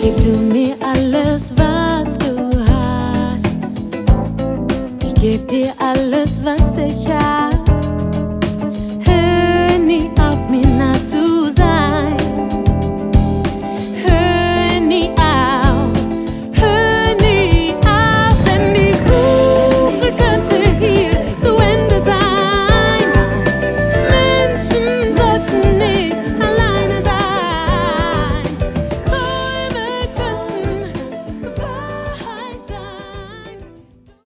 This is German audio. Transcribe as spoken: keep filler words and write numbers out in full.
Gib du mir alles, was du hast. Ich geb dir alles, was ich hab.